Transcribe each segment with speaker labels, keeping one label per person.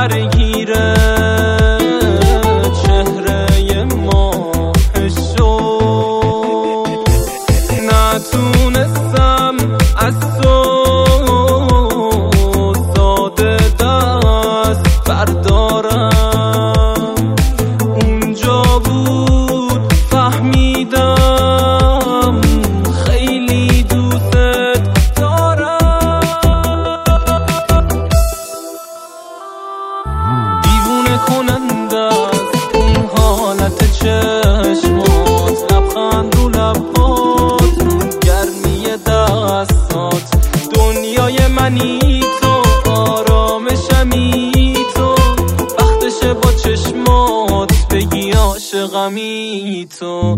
Speaker 1: درگیره چهره ماه شد. نتونستم از تو ساده دست بردارم، اونجا بود فهمیدم خیلی دوست دارم. دیوونه کننده است اون حالت چشمات، لبخند رو لبات، گرمی دستات. دنیای منی تو، آرامشمی تو، وقتشه با چشمات بگی عاشقمی تو.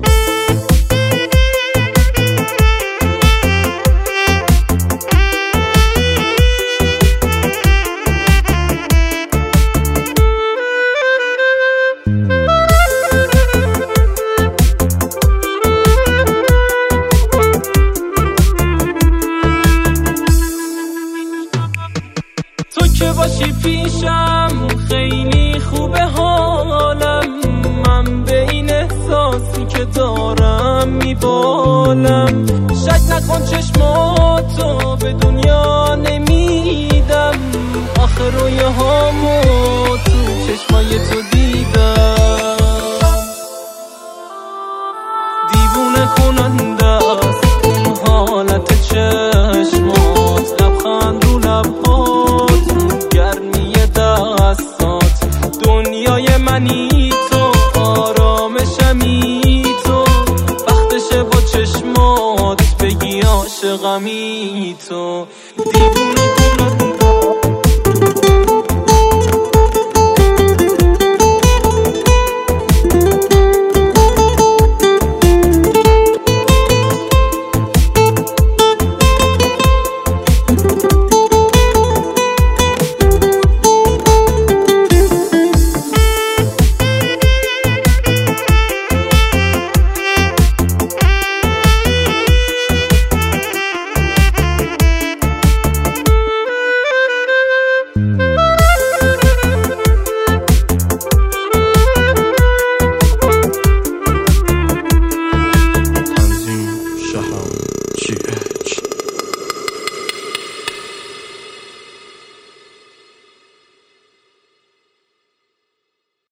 Speaker 1: تو که باشی پیشم خیلی خوبه حالم، من به این احساسی که دارم میبالم. شک نکن چشماتو به دنیا نمیدم، آخه رویاهامو تو چشمای تو دیدم.